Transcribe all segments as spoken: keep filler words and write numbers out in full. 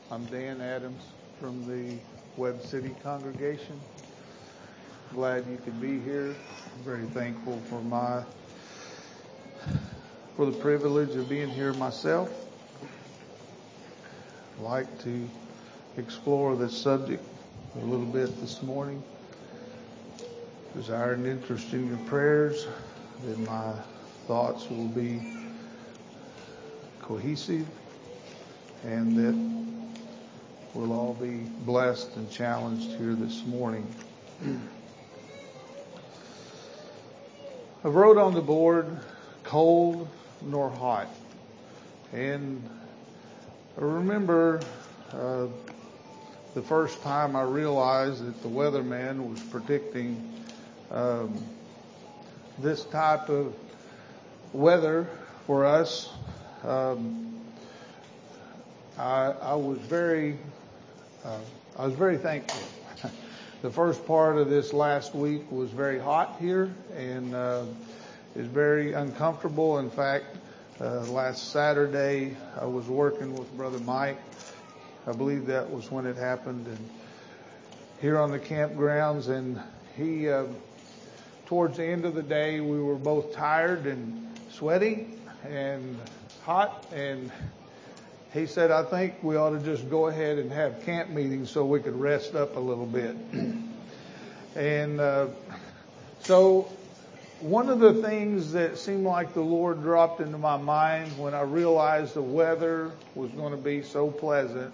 I'm Dan Adams from the Webb City congregation. Glad you could be here. I'm very thankful for my for the privilege of being here myself. I'd like to explore this subject a little bit this morning. Desire and interest in your prayers, that my thoughts will be cohesive, and that we'll all be blessed and challenged here this morning. I wrote on the board, cold nor hot. And I remember uh, the first time I realized that the weatherman was predicting um, this type of weather for us. Um, I, I was very, uh, I was very thankful. The first part of this last week was very hot here, and uh, is very uncomfortable. In fact, uh, last Saturday I was working with Brother Mike. I believe that was when it happened, and here on the campgrounds. And he, uh, towards the end of the day, we were both tired and sweaty and hot, and he said, I think we ought to just go ahead and have camp meetings so we could rest up a little bit. And uh, so one of the things that seemed like the Lord dropped into my mind when I realized the weather was going to be so pleasant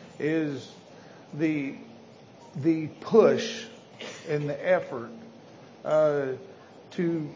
is the the push and the effort uh, to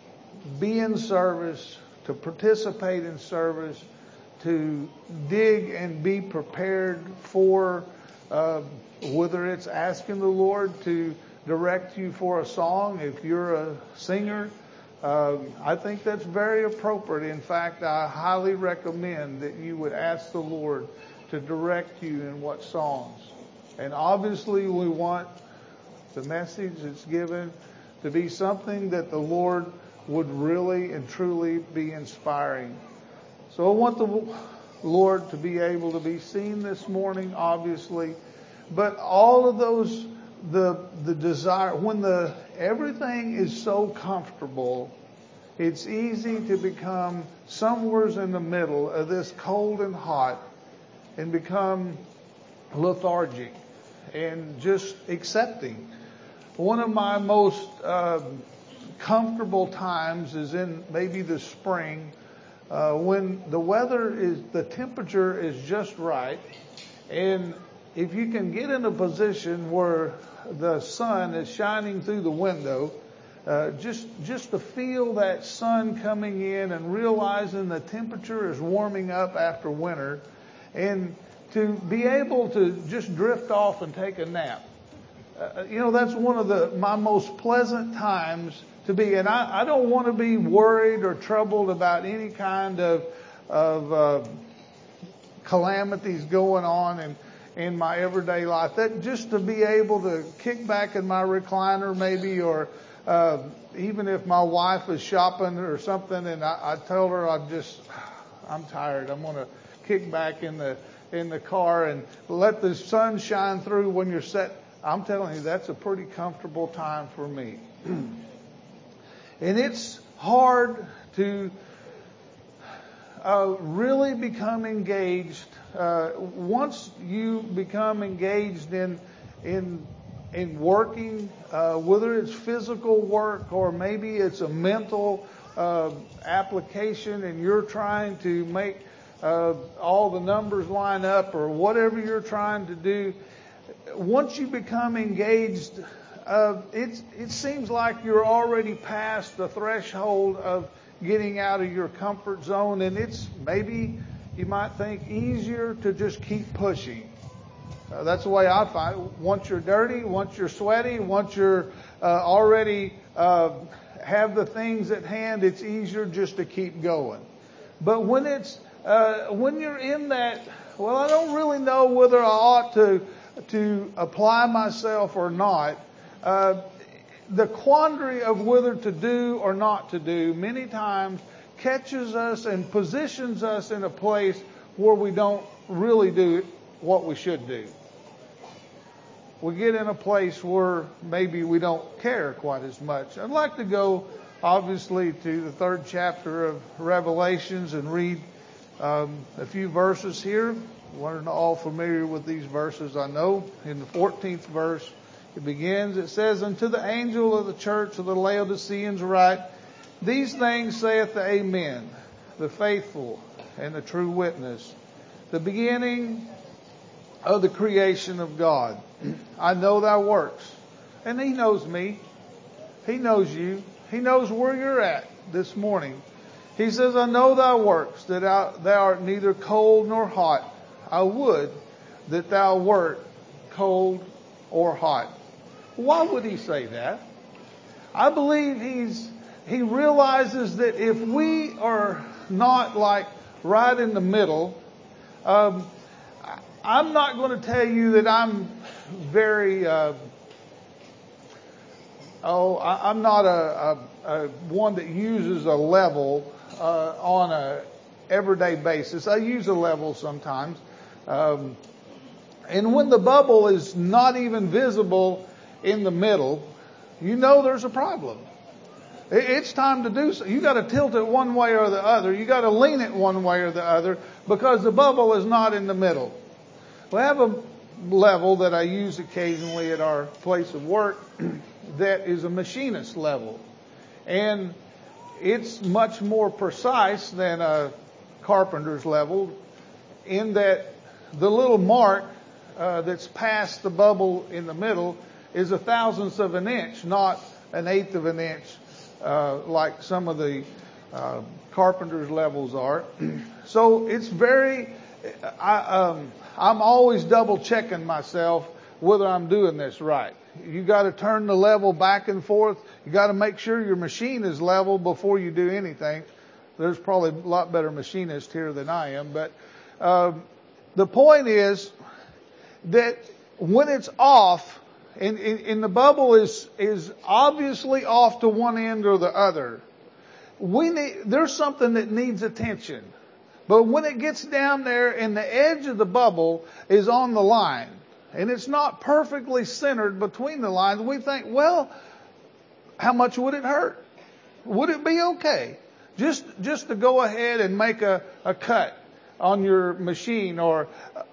be in service, to participate in service, to dig and be prepared for uh, whether it's asking the Lord to direct you for a song. If you're a singer, uh, I think that's very appropriate. In fact, I highly recommend that you would ask the Lord to direct you in what songs. And obviously we want the message that's given to be something that the Lord would really and truly be inspiring. So I want the Lord to be able to be seen this morning, obviously, but all of those, the the desire, when the everything is so comfortable, it's easy to become somewhere in the middle of this cold and hot and become lethargic and just accepting. One of my most uh, comfortable times is in maybe the spring. Uh, when the weather is, the temperature is just right, and if you can get in a position where the sun is shining through the window, uh, just just to feel that sun coming in and realizing the temperature is warming up after winter, and to be able to just drift off and take a nap. Uh, you know, that's one of the my most pleasant times to be. And I, I don't want to be worried or troubled about any kind of of uh, calamities going on in, in my everyday life. That just to be able to kick back in my recliner maybe, or uh, even if my wife is shopping or something and I, I tell her I'm just, I'm tired, I'm going to kick back in the in the car and let the sun shine through when you're set. I'm telling you, that's a pretty comfortable time for me. And it's hard to uh, really become engaged. Uh, once you become engaged in in in working, uh, whether it's physical work or maybe it's a mental uh, application, and you're trying to make uh, all the numbers line up or whatever you're trying to do. Once you become engaged, uh, it, it seems like you're already past the threshold of getting out of your comfort zone, and it's maybe, you might think, easier to just keep pushing. Uh, that's the way I find it. Once you're dirty, once you're sweaty, once you're uh, already uh, have the things at hand, it's easier just to keep going. But when it's uh, when you're in that, well, I don't really know whether I ought to to apply myself or not. Uh, the quandary of whether to do or not to do many times catches us and positions us in a place where we don't really do what we should do. We get in a place where maybe we don't care quite as much. I'd like to go, obviously, to the third chapter of Revelations and read um, a few verses here. We're all familiar with these verses, I know. In the fourteenth verse, it begins, it says, "Unto the angel of the church of the Laodiceans write, These things saith the Amen, the faithful and the true witness, the beginning of the creation of God. I know thy works." And He knows me. He knows you. He knows where you're at this morning. He says, "I know thy works, that thou art neither cold nor hot. I would that thou wert cold or hot." Why would He say that? I believe he's he realizes that if we are not like right in the middle, um, I'm not going to tell you that I'm very, uh, oh, I, I'm not a, a, a one that uses a level uh, on a everyday basis. I use a level sometimes. Um, and when the bubble is not even visible in the middle, you know there's a problem. It's time to do so. You got to tilt it one way or the other. You got to lean it one way or the other because the bubble is not in the middle. We have a level that I use occasionally at our place of work that is a machinist level. And it's much more precise than a carpenter's level in that the little mark uh, that's past the bubble in the middle is a thousandth of an inch, not an eighth of an inch uh, like some of the uh, carpenter's levels are. So it's very... I, um, I'm always double checking myself whether I'm doing this right. You got to turn the level back and forth. You got to make sure your machine is level before you do anything. There's probably a lot better machinists here than I am, but uh, the point is that when it's off, and, and the bubble is is obviously off to one end or the other, we need there's something that needs attention. But when it gets down there and the edge of the bubble is on the line and it's not perfectly centered between the lines, we think, well, how much would it hurt? Would it be okay? Just just to go ahead and make a, a cut on your machine, or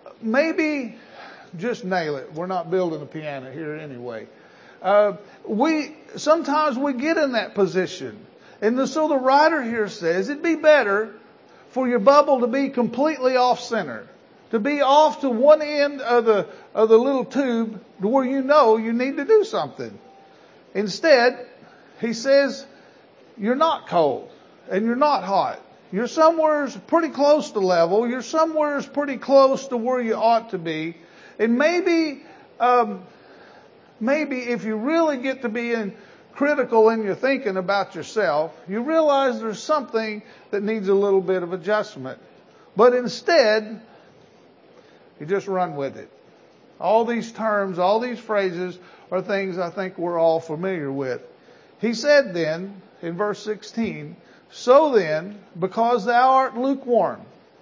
maybe just nail it. We're not building a piano here anyway. Uh, we sometimes we get in that position. And the, so the writer here says it'd be better for your bubble to be completely off center, to be off to one end of the of the little tube to where you know you need to do something. Instead, he says you're not cold and you're not hot. You're somewhere pretty close to level. You're somewhere pretty close to where you ought to be. And maybe, um, maybe if you really get to being critical in your thinking about yourself, you realize there's something that needs a little bit of adjustment. But instead, you just run with it. All these terms, all these phrases are things I think we're all familiar with. He said then, in verse sixteen, "So then, because thou art lukewarm."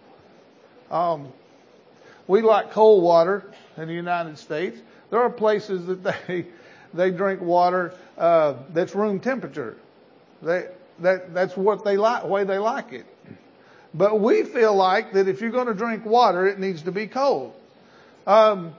Um, we like cold water in the United States. There are places that they they drink water uh, that's room temperature. They that that's what they like, way they like it. But we feel like that if you're going to drink water, it needs to be cold. Um,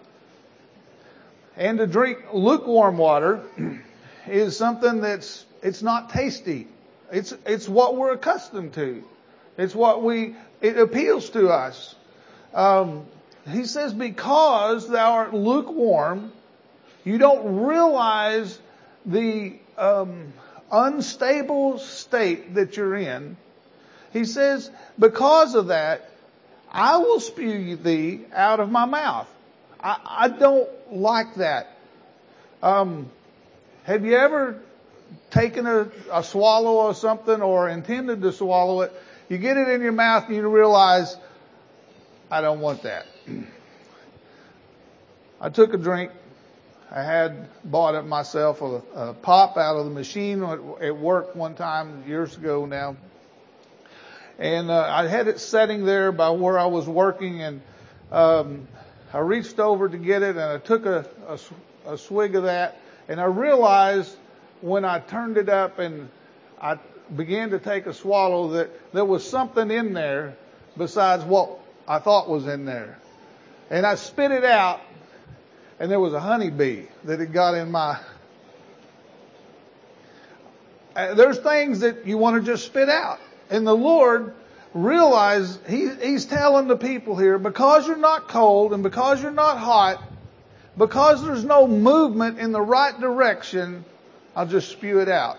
and to drink lukewarm water is something that's it's not tasty. It's it's what we're accustomed to. It's what we it appeals to us. Um, he says, because thou art lukewarm, you don't realize the um, unstable state that you're in. He says, because of that, I will spew thee out of my mouth. I, I don't like that. Um, have you ever taken a, a swallow of something or intended to swallow it? You get it in your mouth and you realize, I don't want that. I took a drink. I had bought it myself a, a pop out of the machine at work one time years ago now. And uh, I had it sitting there by where I was working, and um, I reached over to get it, and I took a, a, a swig of that, and I realized when I turned it up and I began to take a swallow that there was something in there besides what I thought was in there. And I spit it out, and there was a honeybee that had got in my... Uh, there's things that you want to just spit out. And the Lord realized he, He's telling the people here, because you're not cold and because you're not hot, because there's no movement in the right direction, I'll just spew it out.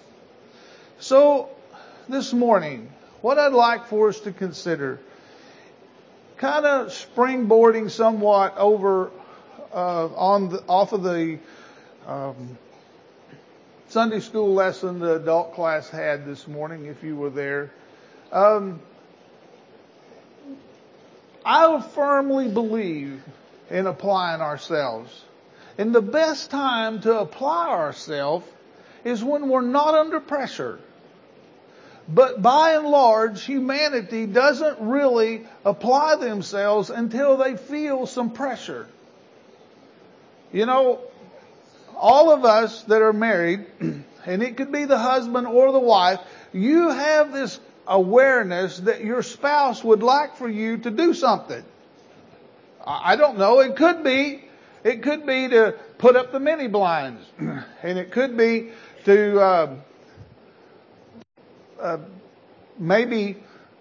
So this morning, what I'd like for us to consider, kind of springboarding somewhat over uh, on the, off of the um, Sunday school lesson the adult class had this morning, if you were there. Um, I firmly believe in applying ourselves. And the best time to apply ourselves is when we're not under pressure. But by and large, humanity doesn't really apply themselves until they feel some pressure. You know, all of us that are married, and it could be the husband or the wife, you have this awareness that your spouse would like for you to do something. I don't know. It could be, it could be to put up the mini blinds, and it could be to uh, uh, maybe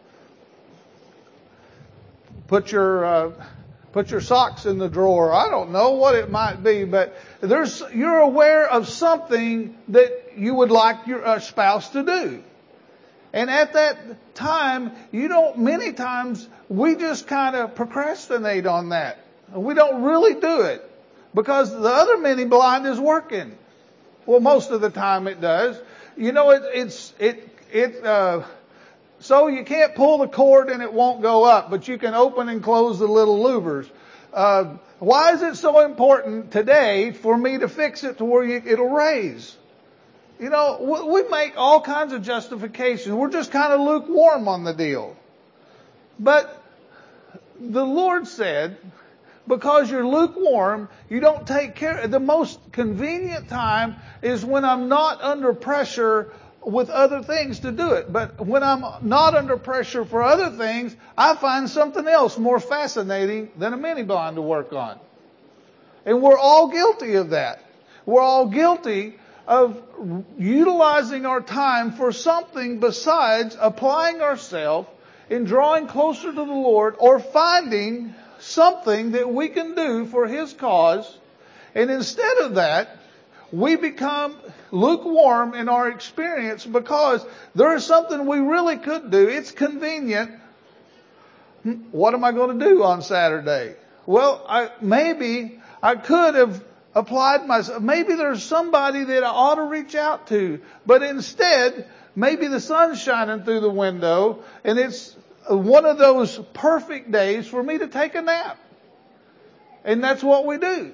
put your uh, put your socks in the drawer. I don't know what it might be, but there's you're aware of something that you would like your uh, spouse to do. And at that time, you don't, many times, we just kind of procrastinate on that. We don't really do it because the other mini blind is working. Well, most of the time it does. You know, it, it's, it, it, uh, so you can't pull the cord and it won't go up, but you can open and close the little louvers. Uh, why is it so important today for me to fix it to where you, it'll raise? You know, we make all kinds of justifications. We're just kind of lukewarm on the deal. But the Lord said, because you're lukewarm, you don't take care. The most convenient time is when I'm not under pressure with other things to do it. But when I'm not under pressure for other things, I find something else more fascinating than a mini blind to work on. And we're all guilty of that. We're all guilty of utilizing our time for something besides applying ourselves in drawing closer to the Lord or finding something that we can do for His cause. And instead of that, we become lukewarm in our experience because there is something we really could do. It's convenient. What am I going to do on Saturday? Well, I, maybe I could have applied myself. Maybe there's somebody that I ought to reach out to. But instead, maybe the sun's shining through the window and it's one of those perfect days for me to take a nap. And that's what we do.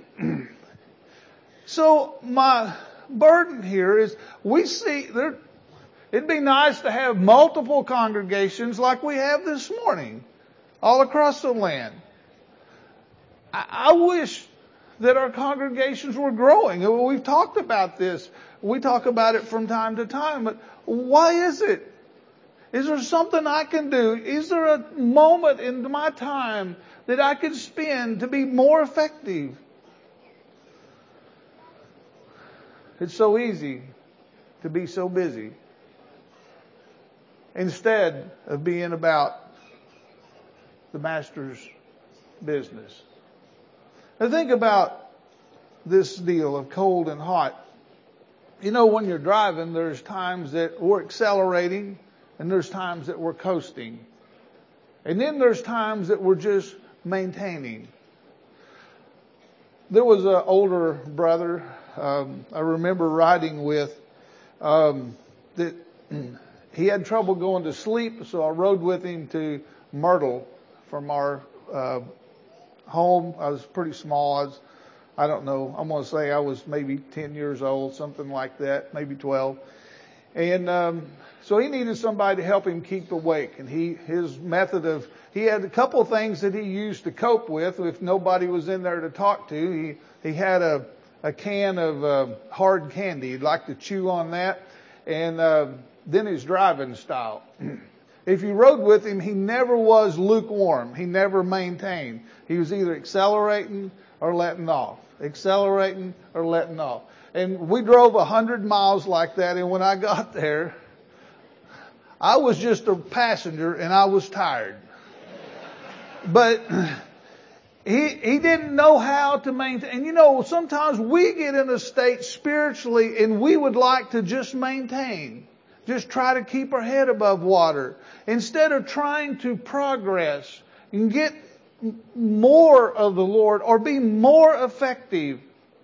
So my burden here is we see there, it'd be nice to have multiple congregations like we have this morning all across the land. I, I wish that our congregations were growing. We've talked about this. We talk about it from time to time. But why is it? Is there something I can do? Is there a moment in my time that I could spend to be more effective? It's so easy to be so busy instead of being about the Master's business. Now think about this deal of cold and hot. You know, when you're driving, there's times that we're accelerating and there's times that we're coasting. And then there's times that we're just maintaining. There was an older brother um, I remember riding with um, that he had trouble going to sleep, so I rode with him to Myrtle from our uh, home. I was pretty small. I was, I don't know, I'm going to say I was maybe ten years old, something like that, maybe twelve. And um, so he needed somebody to help him keep awake. And he his method of he had a couple of things that he used to cope with if nobody was in there to talk to. He, he had a, a can of uh, hard candy. He'd like to chew on that. And uh, then his driving style. If you rode with him, he never was lukewarm. He never maintained. He was either accelerating or letting off. Accelerating or letting off. And we drove a hundred miles like that. And when I got there, I was just a passenger and I was tired. But he, he didn't know how to maintain. And you know, sometimes we get in a state spiritually and we would like to just maintain. Just try to keep our head above water. Instead of trying to progress and get more of the Lord or be more effective.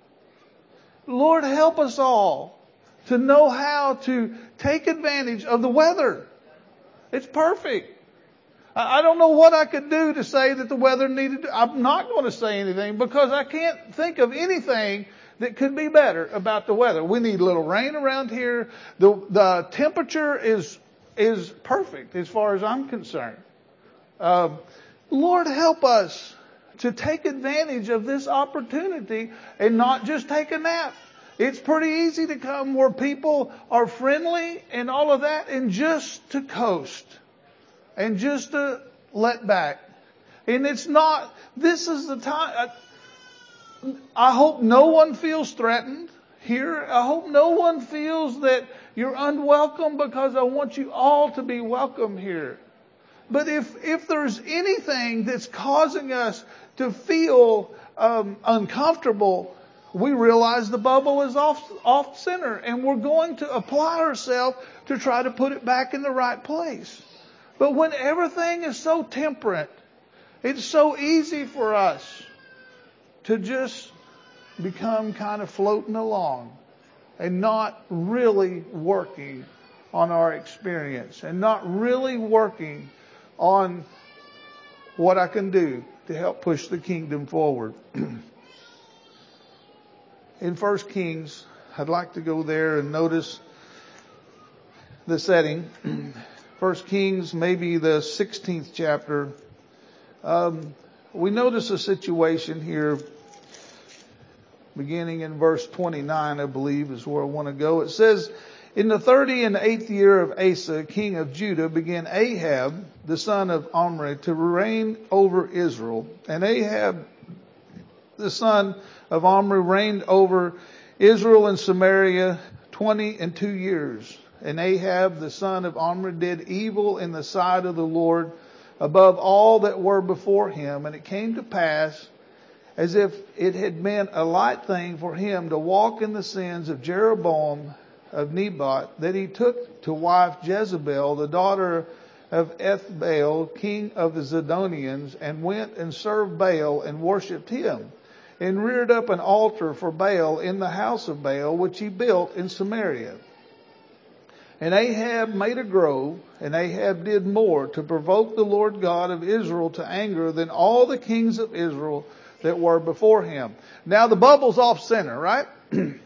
Lord, help us all to know how to take advantage of the weather. It's perfect. I don't know what I could do to say that the weather needed to, I'm not going to say anything because I can't think of anything that could be better about the weather. We need a little rain around here. The, the temperature is, is perfect as far as I'm concerned. Uh, Lord, help us to take advantage of this opportunity and not just take a nap. It's pretty easy to come where people are friendly and all of that and just to coast and just to let back. And it's not, this is the time. I, I hope no one feels threatened here. I hope no one feels that you're unwelcome because I want you all to be welcome here. But if, if there's anything that's causing us to feel um, uncomfortable, we realize the bubble is off, off center and we're going to apply ourselves to try to put it back in the right place. But when everything is so temperate, it's so easy for us to just become kind of floating along and not really working on our experience and not really working on what I can do to help push the kingdom forward. In First Kings, I'd like to go there and notice the setting. First Kings, maybe the sixteenth chapter. Um, we notice a situation here, beginning in verse twenty-nine, I believe, is where I want to go. It says, in the thirty and eighth year of Asa, king of Judah, began Ahab, the son of Omri, to reign over Israel. And Ahab, the son of Omri, reigned over Israel and Samaria twenty and two years. And Ahab, the son of Omri, did evil in the sight of the Lord above all that were before him. And it came to pass, as if it had been a light thing for him to walk in the sins of Jeroboam of Nebat, that he took to wife Jezebel, the daughter of Ethbaal, king of the Zidonians, and went and served Baal and worshipped him, and reared up an altar for Baal in the house of Baal, which he built in Samaria. And Ahab made a grove, and Ahab did more to provoke the Lord God of Israel to anger than all the kings of Israel that were before him. Now the bubble's off center, right? it,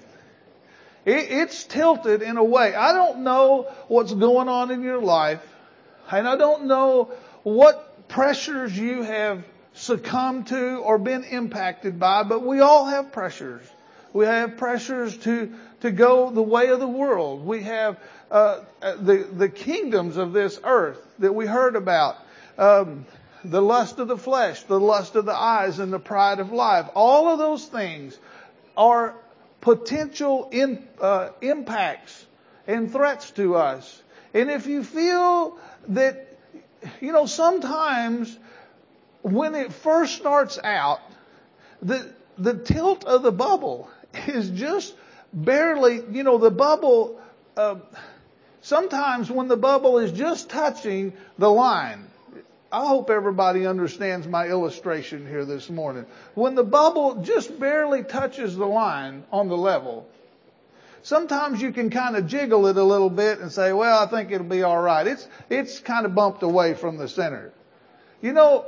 it's tilted in a way. I don't know what's going on in your life, and I don't know what pressures you have succumbed to or been impacted by, but we all have pressures. We have pressures to, to go the way of the world. We have uh, the, the kingdoms of this earth that we heard about. Um, the lust of the flesh, the lust of the eyes, and the pride of life. All of those things are potential in, uh, impacts and threats to us. And if you feel that, you know, sometimes when it first starts out, the the tilt of the bubble is just barely, you know, the bubble, uh, sometimes when the bubble is just touching the line. I hope everybody understands my illustration here this morning. When the bubble just barely touches the line on the level, sometimes you can kind of jiggle it a little bit and say, well, I think it'll be all right. It's, it's kind of bumped away from the center. You know,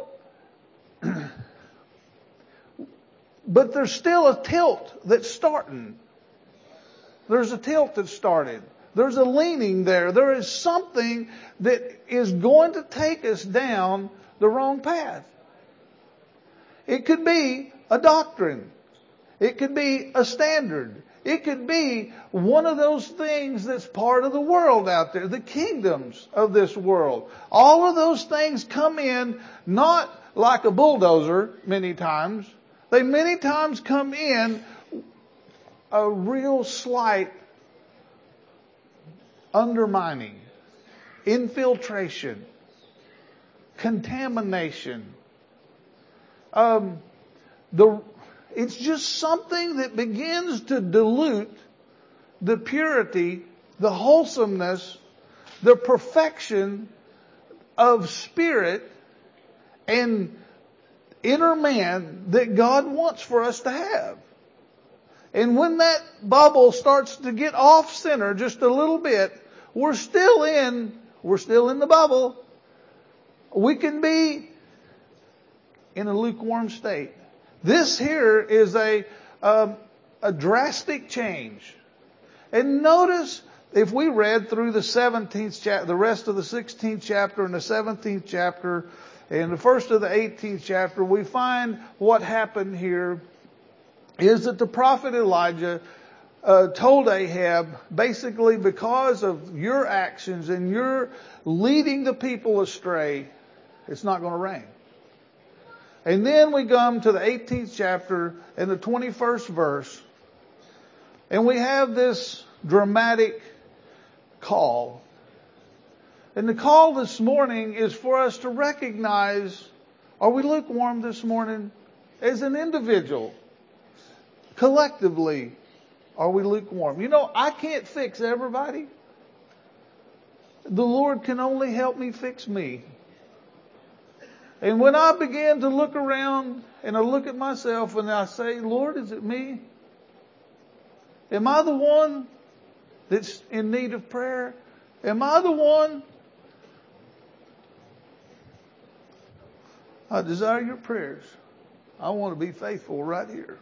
but there's still a tilt that's starting. There's a tilt that started. There's a leaning there. There is something that is going to take us down the wrong path. It could be a doctrine. It could be a standard. It could be one of those things that's part of the world out there, the kingdoms of this world. All of those things come in not like a bulldozer many times. They many times come in a real slight undermining, infiltration, contamination. Um, the It's just something that begins to dilute the purity, the wholesomeness, the perfection of spirit and inner man that God wants for us to have. And when that bubble starts to get off center just a little bit, we're still in, we're still in the bubble. We can be in a lukewarm state. This here is a, um, a drastic change. And notice, if we read through the seventeenth chapter, the rest of the sixteenth chapter and the seventeenth chapter and the first of the eighteenth chapter, we find what happened here is that the prophet Elijah uh, told Ahab, basically, because of your actions and your leading the people astray, it's not going to rain. And then we come to the eighteenth chapter and the twenty-first verse, and we have this dramatic call. And the call this morning is for us to recognize, are we lukewarm this morning? As an individual, collectively, are we lukewarm? You know, I can't fix everybody. The Lord can only help me fix me. And when I begin to look around and I look at myself and I say, Lord, is it me? Am I the one that's in need of prayer? Am I the one? I desire your prayers. I want to be faithful right here.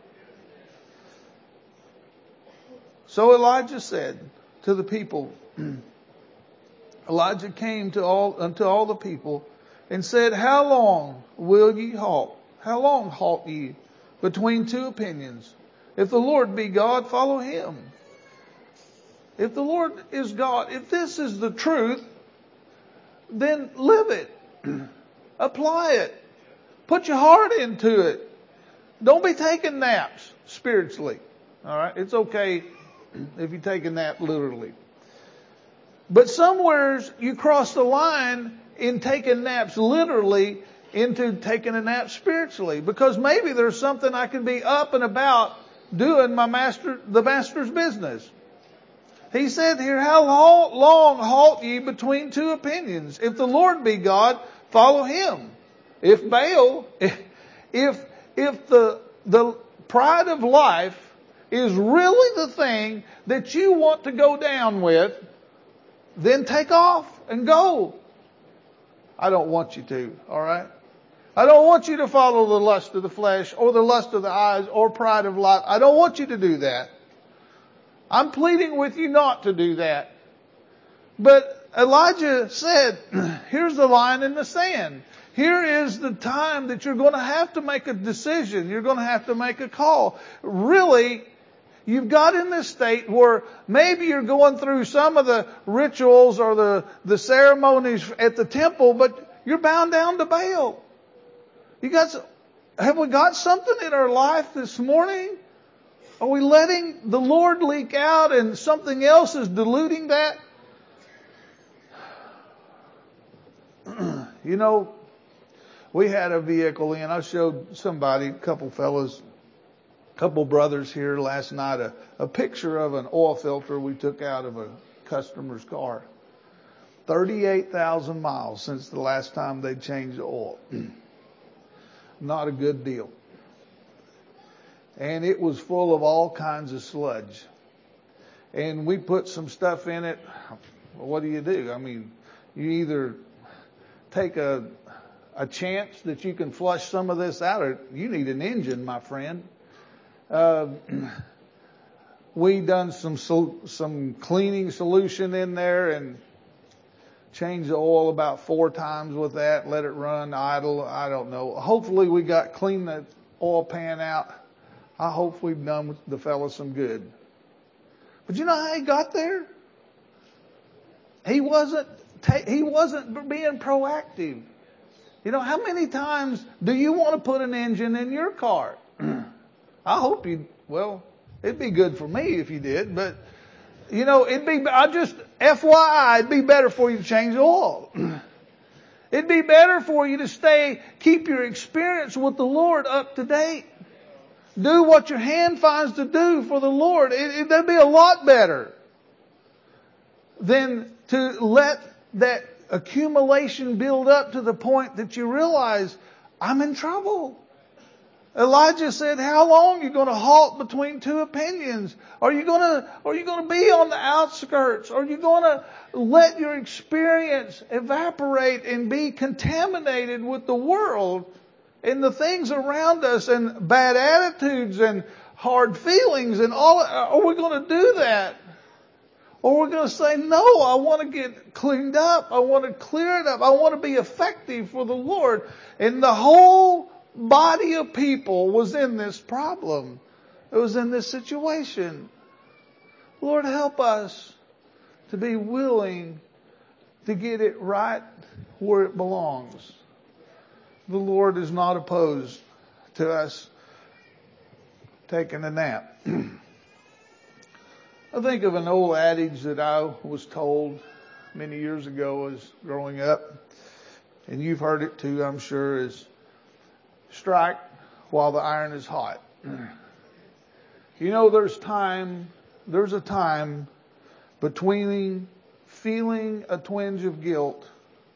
So Elijah said to the people, Elijah came to all unto all the people and said, how long will ye halt? How long halt ye between two opinions? If the Lord be God, follow him. If the Lord is God, if this is the truth, then live it. Apply it. Put your heart into it. Don't be taking naps spiritually. All right? It's okay if you take a nap literally. But somewheres you cross the line in taking naps literally into taking a nap spiritually. Because maybe there's something I can be up and about doing my master, the master's business. He said here, how long, long halt ye between two opinions? If the Lord be God, follow him. If Baal, if, if, if the, the pride of life is really the thing that you want to go down with, then take off and go. I don't want you to, all right? I don't want you to follow the lust of the flesh or the lust of the eyes or pride of life. I don't want you to do that. I'm pleading with you not to do that. But Elijah said, here's the line in the sand. Here is the time that you're going to have to make a decision. You're going to have to make a call. Really, you've got in this state where maybe you're going through some of the rituals or the, the ceremonies at the temple, but you're bound down to Baal. You got, have we got something in our life this morning? Are we letting the Lord leak out and something else is diluting that? You know, we had a vehicle in. I showed somebody, a couple fellas, a couple brothers here last night, a, a picture of an oil filter we took out of a customer's car. thirty-eight thousand miles since the last time they changed the oil. Not a good deal. And it was full of all kinds of sludge. And we put some stuff in it. What do you do? I mean, you either take a a chance that you can flush some of this out, or you need an engine, my friend. Uh, we done some some cleaning solution in there, and change the oil about four times with that, let it run idle. I don't know. Hopefully we got clean the oil pan out. I hope we've done the fella some good. But you know how he got there? He wasn't, ta- he wasn't being proactive. You know, how many times do you want to put an engine in your car? I hope you, well, it'd be good for me if you did, but you know, it'd be, I just, F Y I, it'd be better for you to change the oil. It'd be better for you to stay, keep your experience with the Lord up to date. Do what your hand finds to do for the Lord. It, it, that'd be a lot better than to let that accumulation build up to the point that you realize, I'm in trouble. Elijah said, how long are you going to halt between two opinions? Are you going to, are you going to be on the outskirts? Are you going to let your experience evaporate and be contaminated with the world and the things around us and bad attitudes and hard feelings and all? Are we going to do that? Or we're going to say, no, I want to get cleaned up. I want to clear it up. I want to be effective for the Lord. And the whole body of people was in this problem. It was in this situation. Lord, help us to be willing to get it right where it belongs. The Lord is not opposed to us taking a nap. I think of an old adage that I was told many years ago as growing up, and you've heard it too, I'm sure, is strike while the iron is hot. You know, there's time, there's a time between feeling a twinge of guilt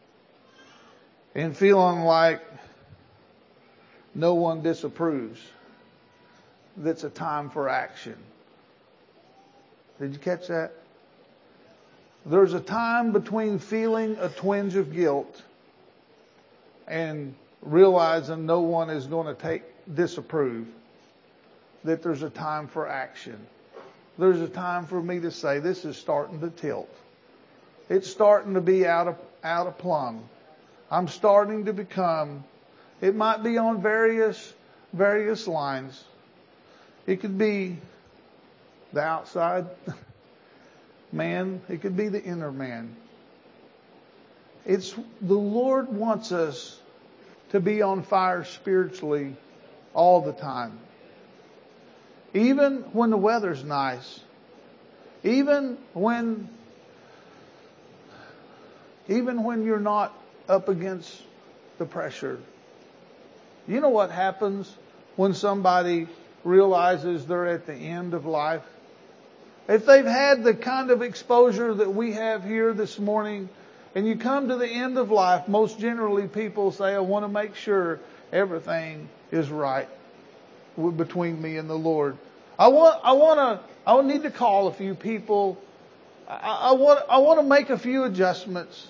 and feeling like no one disapproves. That's a time for action. Did you catch that? There's a time between feeling a twinge of guilt and realizing no one is going to take disapprove. That there's a time for action. There's a time for me to say, this is starting to tilt. It's starting to be out of out of plumb. I'm starting to become, it might be on various various lines. It could be the outside man. It could be the inner man. It's the Lord wants us to be on fire spiritually all the time. Even when the weather's nice. Even when even when you're not up against the pressure. You know what happens when somebody realizes they're at the end of life? If they've had the kind of exposure that we have here this morning, and you come to the end of life, most generally people say, I want to make sure everything is right between me and the Lord. I want, I want to, I need to call a few people. I, I want, I want to make a few adjustments.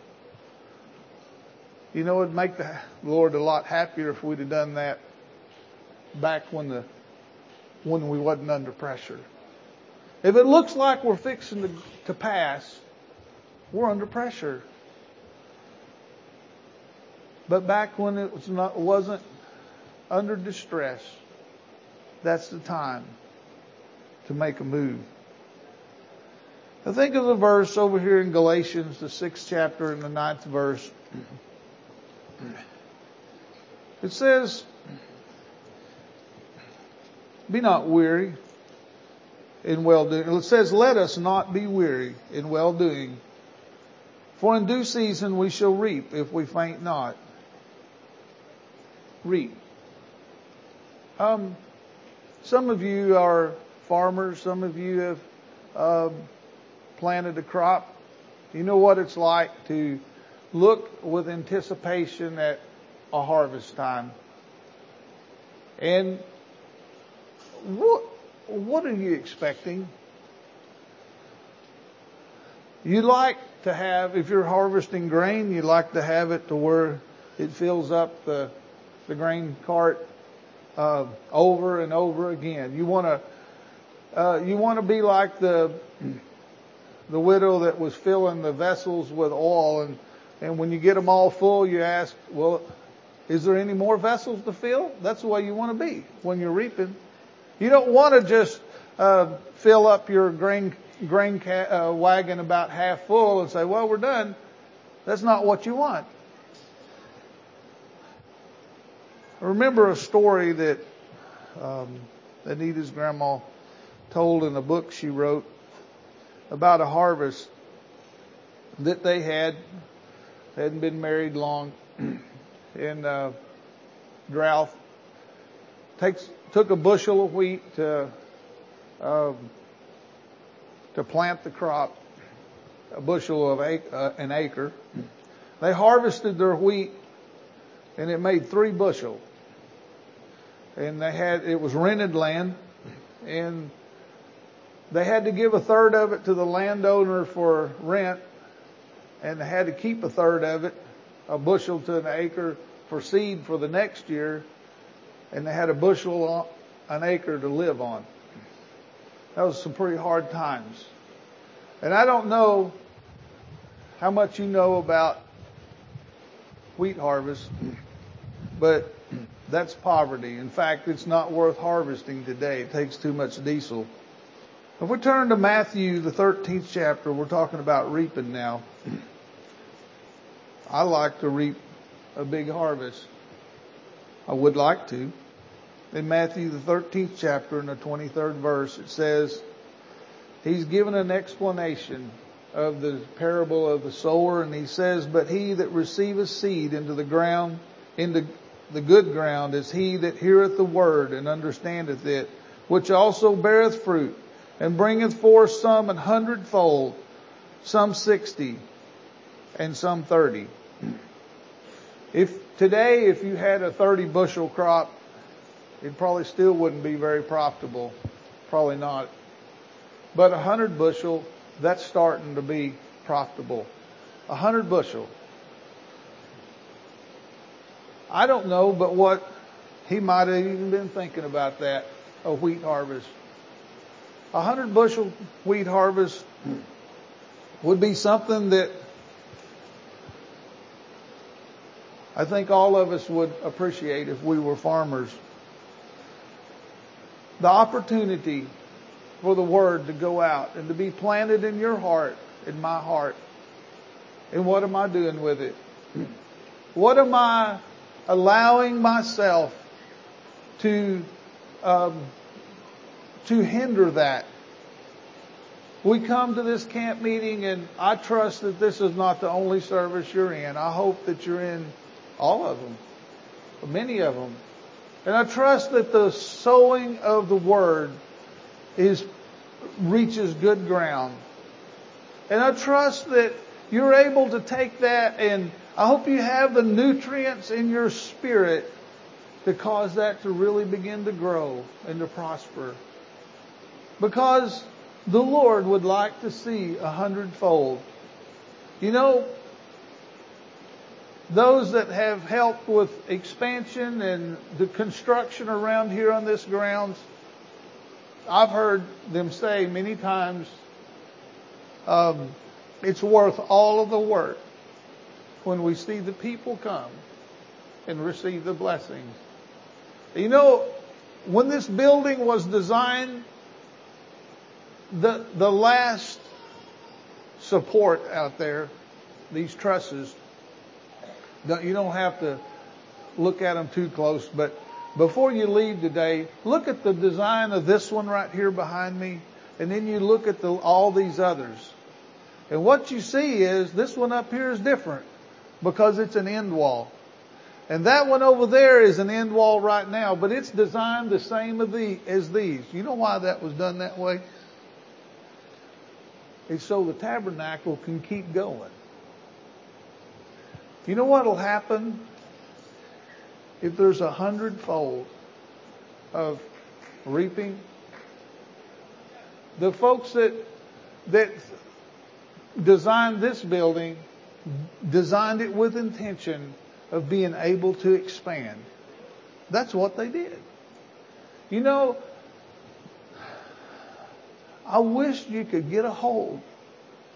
You know, it'd make the Lord a lot happier if we'd have done that back when the, when we wasn't under pressure. If it looks like we're fixing to, to pass, we're under pressure. But back when it was not, wasn't under distress, that's the time to make a move. I think of the verse over here in Galatians, the sixth chapter and the ninth verse. It says, be not weary in well-doing. It says, let us not be weary in well-doing. For in due season we shall reap if we faint not. Reap. Um, some of you are farmers. Some of you have uh, planted a crop. You know what it's like to look with anticipation at a harvest time. And what, what are you expecting? You like to have, if you're harvesting grain, you like to have it to where it fills up the the grain cart uh, over and over again. You want to uh, you want to be like the the widow that was filling the vessels with oil. And, and when you get them all full, you ask, well, is there any more vessels to fill? That's the way you want to be when you're reaping. You don't want to just uh, fill up your grain grain ca- uh, wagon about half full and say, well, we're done. That's not what you want. I remember a story that um, Anita's grandma told in a book she wrote about a harvest that they had. They hadn't been married long. And uh, Drouth takes took a bushel of wheat to um, to plant the crop, a bushel of ac- uh, an acre. They harvested their wheat, and it made three bushel. And they had it was rented land, and they had to give a third of it to the landowner for rent, and they had to keep a third of it, a bushel to an acre, for seed for the next year, and they had a bushel on, an acre to live on. That was some pretty hard times. And I don't know how much you know about wheat harvest, but that's poverty. In fact, it's not worth harvesting today. It takes too much diesel. If we turn to Matthew, the thirteenth chapter, we're talking about reaping now. I like to reap a big harvest. I would like to. In Matthew, the thirteenth chapter, in the twenty-third verse, it says, he's given an explanation of the parable of the sower, and he says, but he that receiveth seed into the ground, into the good ground, is he that heareth the word and understandeth it, which also beareth fruit, and bringeth forth some an hundredfold, some sixty, and some thirty. If today, if you had a thirty bushel crop, it probably still wouldn't be very profitable. Probably not. But a hundred bushel, that's starting to be profitable. A hundred bushel. I don't know, but what he might have even been thinking about that, a wheat harvest. A hundred bushel wheat harvest would be something that I think all of us would appreciate if we were farmers. The opportunity for the word to go out and to be planted in your heart, in my heart. And what am I doing with it? What am I allowing myself to um, to hinder that? We come to this camp meeting, and I trust that this is not the only service you're in. I hope that you're in all of them, many of them. And I trust that the sowing of the word is reaches good ground. And I trust that you're able to take that, and I hope you have the nutrients in your spirit to cause that to really begin to grow and to prosper. Because the Lord would like to see a hundredfold. You know, those that have helped with expansion and the construction around here on this grounds, I've heard them say many times, um, it's worth all of the work when we see the people come and receive the blessings. You know, when this building was designed, the the last support out there, these trusses, you don't have to look at them too close, but before you leave today, look at the design of this one right here behind me, and then you look at the, all these others. And what you see is this one up here is different because it's an end wall. And that one over there is an end wall right now, but it's designed the same as, the, as these. You know why that was done that way? It's so the tabernacle can keep going. You know what will happen if there's a hundredfold of reaping? The folks that that designed this building designed it with intention of being able to expand. That's what they did. You know, I wish you could get a hold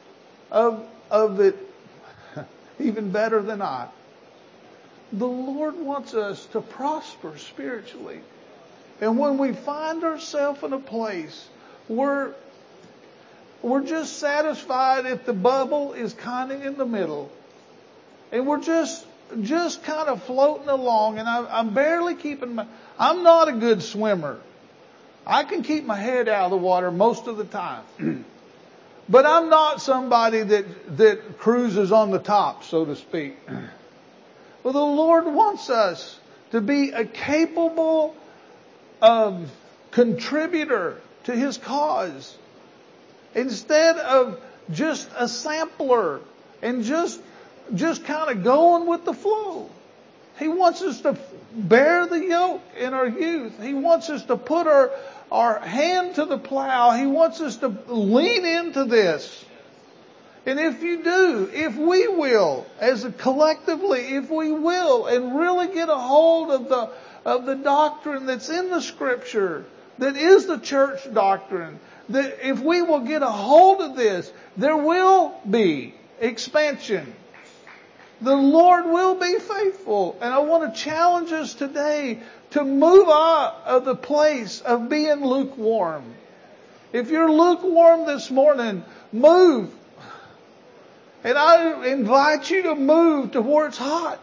of, of it even better than I. The Lord wants us to prosper spiritually. And when we find ourselves in a place where we're just satisfied if the bubble is kind of in the middle, and we're just just kind of floating along, and I, I'm barely keeping my... I'm not a good swimmer. I can keep my head out of the water most of the time. But I'm not somebody that, that cruises on the top, so to speak. Well, the Lord wants us to be a capable um, contributor to His cause. Instead of just a sampler and just, just kind of going with the flow. He wants us to bear the yoke in our youth. He wants us to put our, our hand to the plow. He wants us to lean into this. And if you do, if we will, as a collectively, if we will, and really get a hold of the, of the doctrine that's in the Scripture, that is the church doctrine, that if we will get a hold of this, there will be expansion. The Lord will be faithful. And I want to challenge us today to move out of the place of being lukewarm. If you're lukewarm this morning, move. And I invite you to move to where it's hot.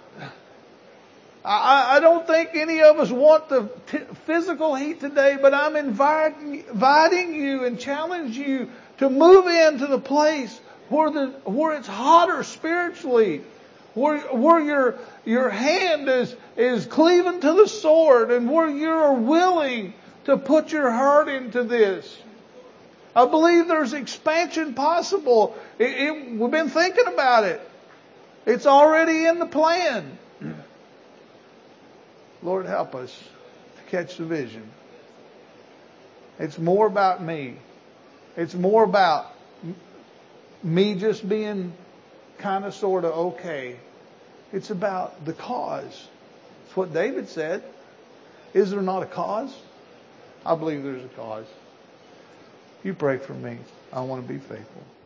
I, I don't think any of us want the t- physical heat today, but I'm inviting, inviting you and challenging you to move into the place where the where it's hotter spiritually, where where your your hand is is cleaving to the sword, and where you're willing to put your heart into this. I believe there's expansion possible. It, it, we've been thinking about it. It's already in the plan. Lord, help us to catch the vision. It's more about me. It's more about me just being kind of sort of okay. It's about the cause. It's what David said. Is there not a cause? I believe there's a cause. You pray for me. I want to be faithful.